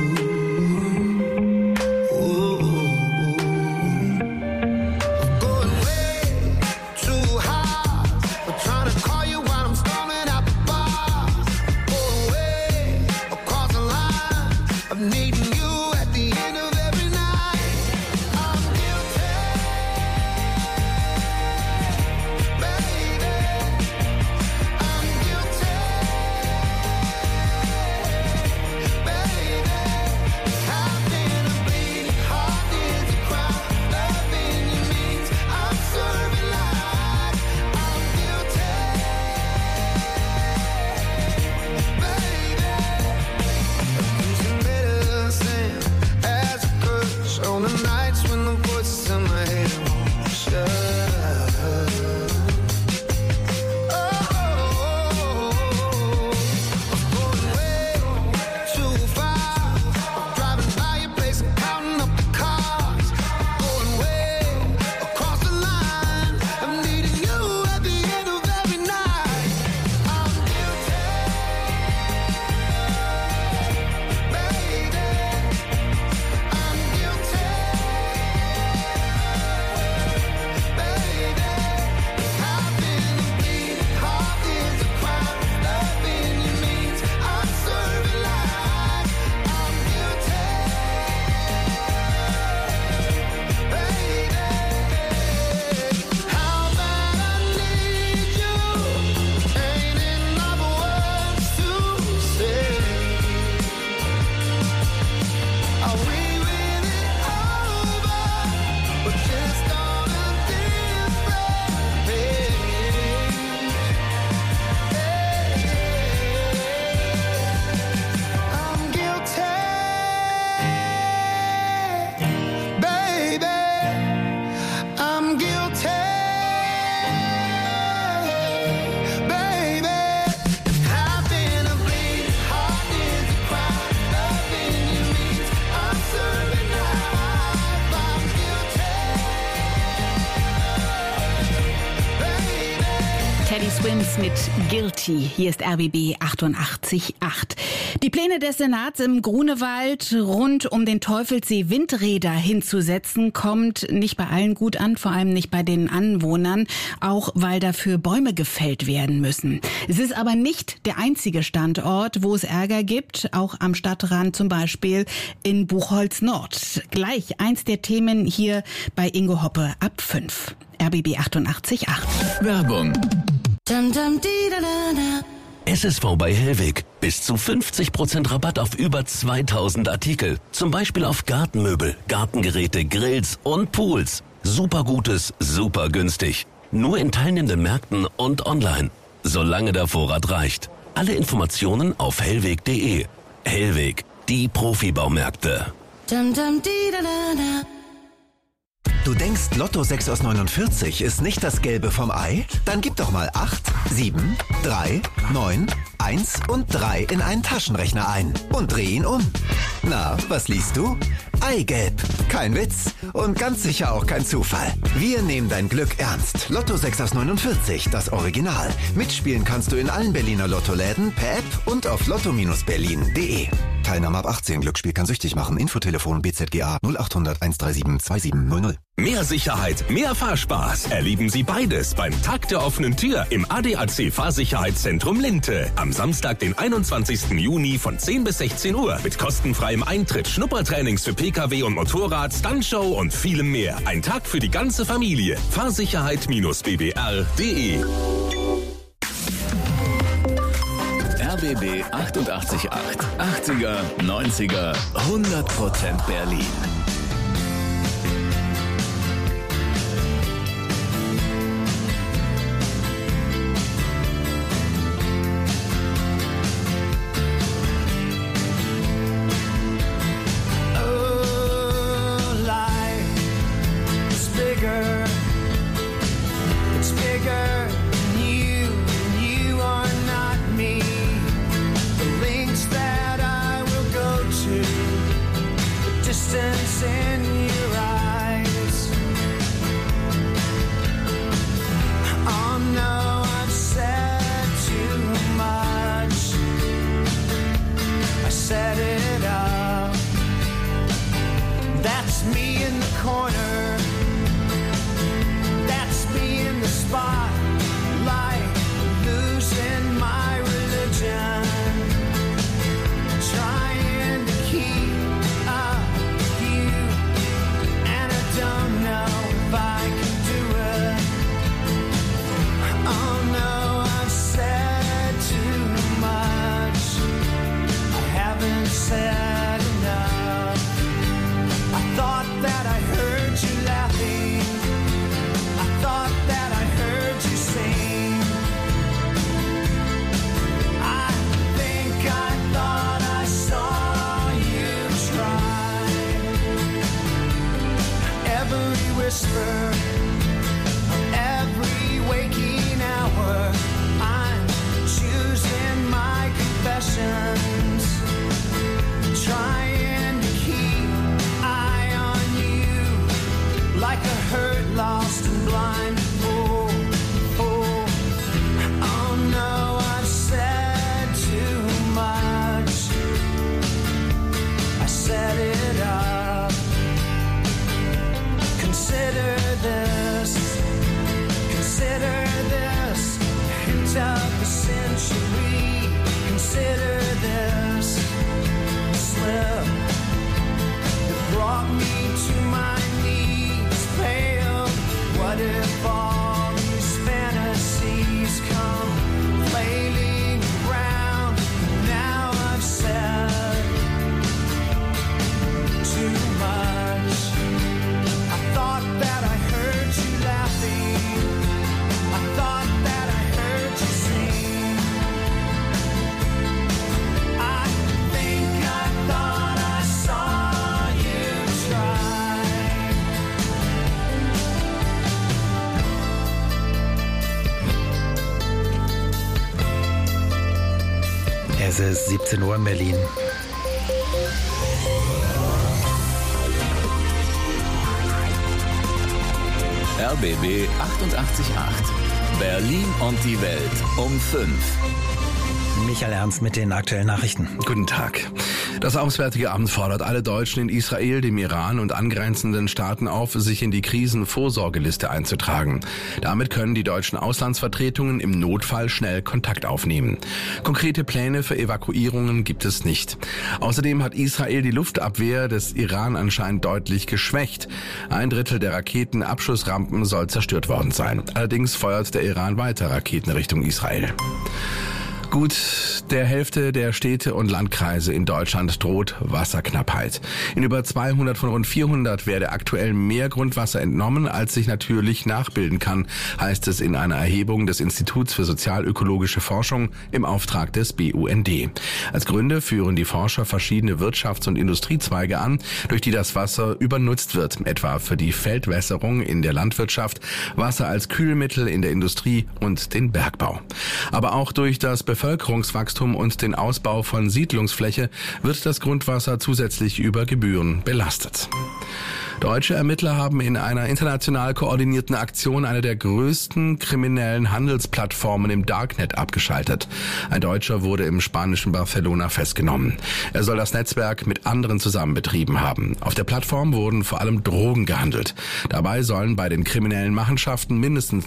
Teddy Swims mit Guilty. Hier ist RBB 88.8. Die Pläne des Senats im Grunewald rund um den Teufelssee Windräder hinzusetzen, kommt nicht bei allen gut an, vor allem nicht bei den Anwohnern, auch weil dafür Bäume gefällt werden müssen. Es ist aber nicht der einzige Standort, wo es Ärger gibt, auch am Stadtrand, zum Beispiel in Buchholz Nord. Gleich eins der Themen hier bei Ingo Hoppe ab 5. RBB 88.8. Werbung. SSV bei Hellweg. Bis zu 50% Rabatt auf über 2000 Artikel. Zum Beispiel auf Gartenmöbel, Gartengeräte, Grills und Pools. Super Gutes, super günstig. Nur in teilnehmenden Märkten und online. Solange der Vorrat reicht. Alle Informationen auf hellweg.de. Hellweg, die Profibaumärkte. Du denkst, Lotto 6 aus 49 ist nicht das Gelbe vom Ei? Dann gib doch mal 8, 7, 3, 9, 1 und 3 in einen Taschenrechner ein und dreh ihn um. Na, was liest du? Eigelb. Kein Witz und ganz sicher auch kein Zufall. Wir nehmen dein Glück ernst. Lotto 6 aus 49, das Original. Mitspielen kannst du in allen Berliner Lottoläden, per App und auf lotto-berlin.de. Teilnahme ab 18. Glücksspiel kann süchtig machen. Infotelefon BZGA 0800 137 2700. Mehr Sicherheit, mehr Fahrspaß. Erleben Sie beides beim Tag der offenen Tür im ADAC Fahrsicherheitszentrum Linte. Am Samstag, den 21. Juni von 10 bis 16 Uhr mit kostenfreiem Eintritt, Schnuppertrainings für Pkw und Motorrad, Stuntshow und vielem mehr. Ein Tag für die ganze Familie. Fahrsicherheit-bbr.de. RBB 88.8. 80er, 90er, 100% Berlin. Distance 17 Uhr in Berlin. RBB 888. Berlin und die Welt um 5. Michael Ernst mit den aktuellen Nachrichten. Guten Tag. Das Auswärtige Amt fordert alle Deutschen in Israel, dem Iran und angrenzenden Staaten auf, sich in die Krisenvorsorgeliste einzutragen. Damit können die deutschen Auslandsvertretungen im Notfall schnell Kontakt aufnehmen. Konkrete Pläne für Evakuierungen gibt es nicht. Außerdem hat Israel die Luftabwehr des Iran anscheinend deutlich geschwächt. 1/3 der Raketenabschussrampen soll zerstört worden sein. Allerdings feuert der Iran weiter Raketen Richtung Israel. Gut der Hälfte der Städte und Landkreise in Deutschland droht Wasserknappheit. In über 200 von rund 400 werde aktuell mehr Grundwasser entnommen, als sich natürlich nachbilden kann, heißt es in einer Erhebung des Instituts für sozialökologische Forschung im Auftrag des BUND. Als Gründe führen die Forscher verschiedene Wirtschafts- und Industriezweige an, durch die das Wasser übernutzt wird, etwa für die Feldwässerung in der Landwirtschaft, Wasser als Kühlmittel in der Industrie und den Bergbau. Aber auch durch das Bevölkerungswachstum und den Ausbau von Siedlungsfläche wird das Grundwasser zusätzlich über Gebühren belastet. Deutsche Ermittler haben in einer international koordinierten Aktion eine der größten kriminellen Handelsplattformen im Darknet abgeschaltet. Ein Deutscher wurde im spanischen Barcelona festgenommen. Er soll das Netzwerk mit anderen zusammen betrieben haben. Auf der Plattform wurden vor allem Drogen gehandelt. Dabei sollen bei den kriminellen Machenschaften mindestens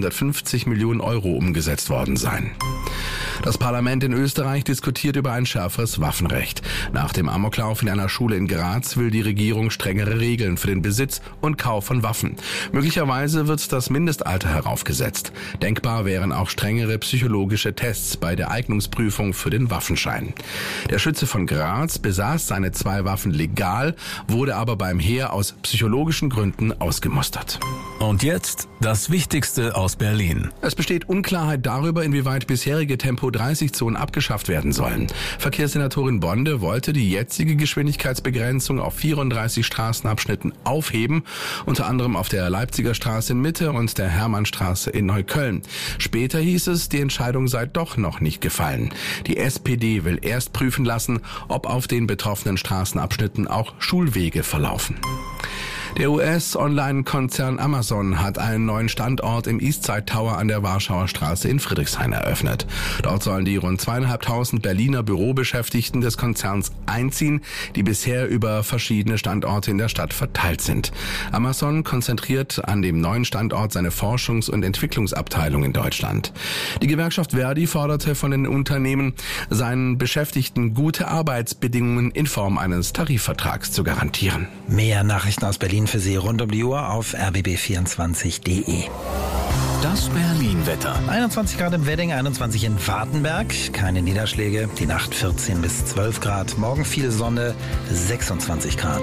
250 Millionen Euro umgesetzt worden sein. Das Parlament in Österreich diskutiert über ein schärferes Waffenrecht. Nach dem Amoklauf in einer Schule in Graz will die Regierung strengere Regeln für den Besitz und Kauf von Waffen. Möglicherweise wird das Mindestalter heraufgesetzt. Denkbar wären auch strengere psychologische Tests bei der Eignungsprüfung für den Waffenschein. Der Schütze von Graz besaß seine 2 Waffen legal, wurde aber beim Heer aus psychologischen Gründen ausgemustert. Und jetzt das Wichtigste aus Berlin. Es besteht Unklarheit darüber, inwieweit bisherige Tempo-30-Zonen abgeschafft werden sollen. Verkehrssenatorin Bonde wollte die jetzige Geschwindigkeitsbegrenzung auf 34 Straßenabschnitten aufheben, unter anderem auf der Leipziger Straße in Mitte und der Hermannstraße in Neukölln. Später hieß es, die Entscheidung sei doch noch nicht gefallen. Die SPD will erst prüfen lassen, ob auf den betroffenen Straßenabschnitten auch Schulwege verlaufen. Der US-Online-Konzern Amazon hat einen neuen Standort im Eastside Tower an der Warschauer Straße in Friedrichshain eröffnet. Dort sollen die rund 2.500 Berliner Bürobeschäftigten des Konzerns einziehen, die bisher über verschiedene Standorte in der Stadt verteilt sind. Amazon konzentriert an dem neuen Standort seine Forschungs- und Entwicklungsabteilung in Deutschland. Die Gewerkschaft Verdi forderte von den Unternehmen, seinen Beschäftigten gute Arbeitsbedingungen in Form eines Tarifvertrags zu garantieren. Mehr Nachrichten aus Berlin für Sie rund um die Uhr auf rbb24.de. Das Berlin-Wetter. 21 Grad im Wedding, 21 in Wartenberg. Keine Niederschläge. Die Nacht 14 bis 12 Grad. Morgen viel Sonne, 26 Grad.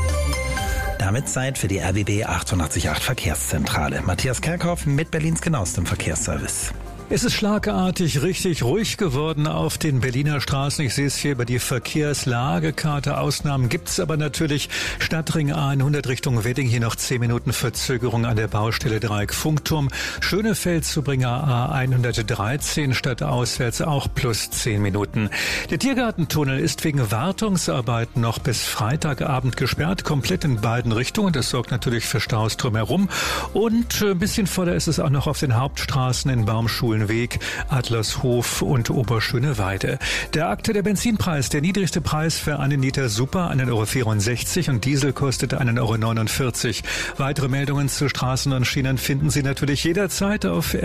Damit Zeit für die RBB 888 Verkehrszentrale. Matthias Kerkhoff mit Berlins genauestem Verkehrsservice. Es ist schlagartig richtig ruhig geworden auf den Berliner Straßen. Ich sehe es hier über die Verkehrslagekarte. Ausnahmen gibt es aber natürlich. Stadtring A100 Richtung Wedding. Hier noch 10 Minuten Verzögerung an der Baustelle Dreieck Funkturm. Schönefeld zu Bringer A113 stadtauswärts auch plus 10 Minuten. Der Tiergartentunnel ist wegen Wartungsarbeiten noch bis Freitagabend gesperrt. Komplett in beiden Richtungen. Das sorgt natürlich für Staus drumherum. Und ein bisschen voller ist es auch noch auf den Hauptstraßen in Baumschulenweg, Adlershof und Oberschöneweide. Der aktuelle Benzinpreis, der niedrigste Preis für einen Liter Super, 1,64 € und Diesel kostet 1,49 €. Weitere Meldungen zu Straßen und Schienen finden Sie natürlich jederzeit auf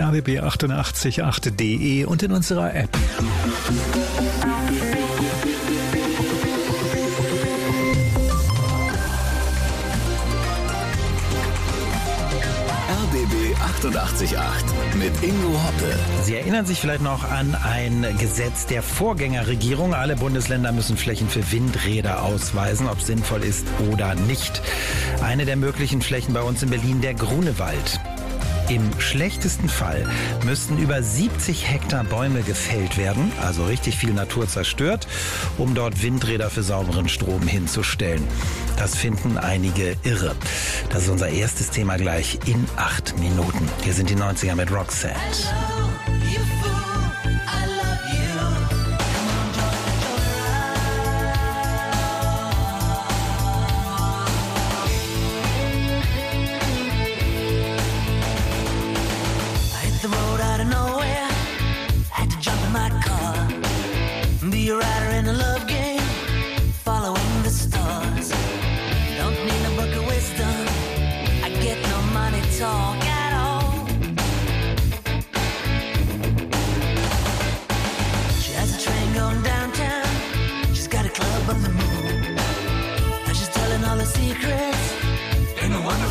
rbb888.de und in unserer App. RBB 888 mit Ingo Hoppe. Sie erinnern sich vielleicht noch an ein Gesetz der Vorgängerregierung. Alle Bundesländer müssen Flächen für Windräder ausweisen, ob sinnvoll ist oder nicht. Eine der möglichen Flächen bei uns in Berlin, der Grunewald. Im schlechtesten Fall müssten über 70 Hektar Bäume gefällt werden, also richtig viel Natur zerstört, um dort Windräder für sauberen Strom hinzustellen. Das finden einige irre. Das ist unser erstes Thema gleich in 8 Minuten. Hier sind die 90er mit Roxette.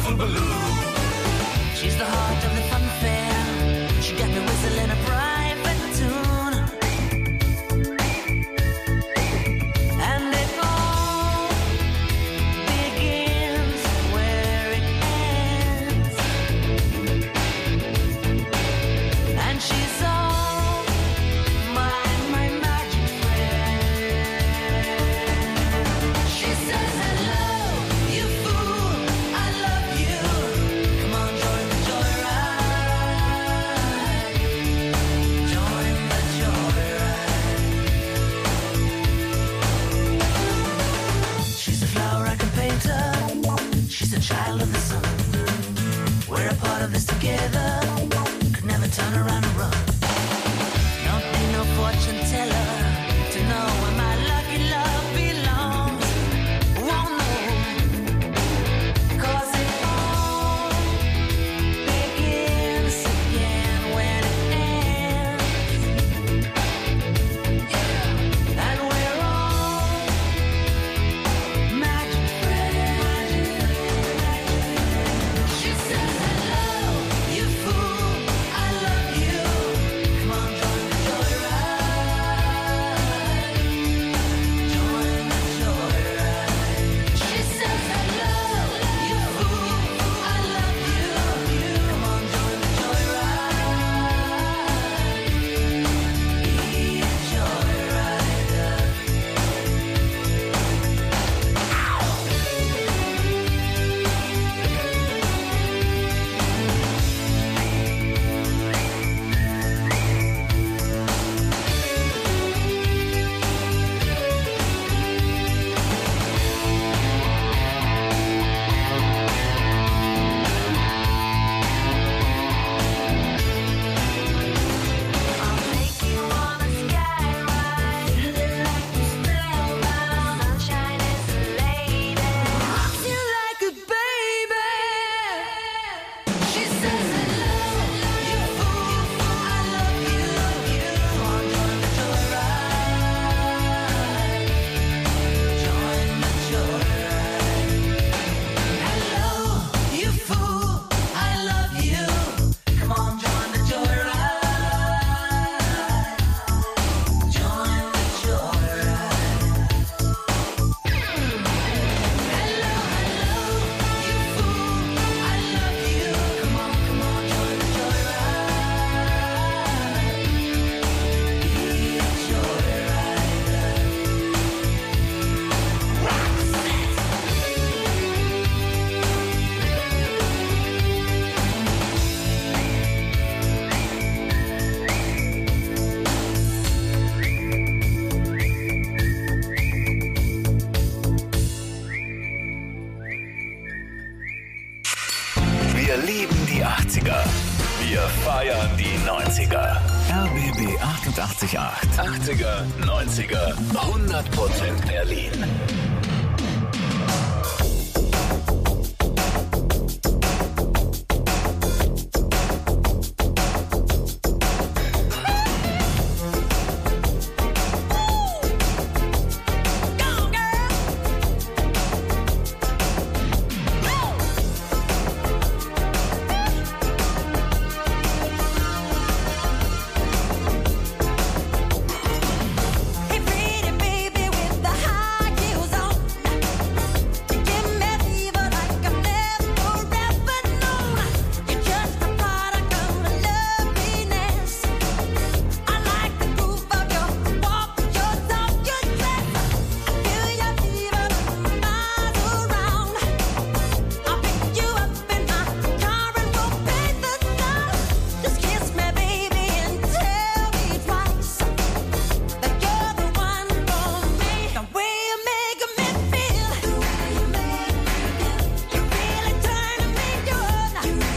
beautiful balloon. She's the heart of the funfair. She got me whistling a private tune. And it all begins where it ends. And she's all my magic friend. She says, hello, you fool, I love you. Come on, join the joyride. Join the joyride. She's a flower I can paint her. She's a child of the sun. We're a part of this together. Could never turn around and run. Don't need no fortune teller to know where my lucky love belongs. Won't know, 'cause it all begins again when it ends. And we're all magic friends. She says, hello, you fool, I love you. Come on, join the joyride. Join the joyride. She says, hello, you fool, I love you. Come on, join the joyride. Be a joyrider. You like a baby. She says, hello, you fool, I love you. Come on, join the joyride. Join the joyride. Hello, you fool, I love you. Come on, join the joyride. Join the joyride. Hello, you fool, I love you. Come on, join the joyride. Be a joyrider. Wir lieben die 80er. Wir feiern die 90er. RBB 88.8. 80er, 90er, 100% Berlin.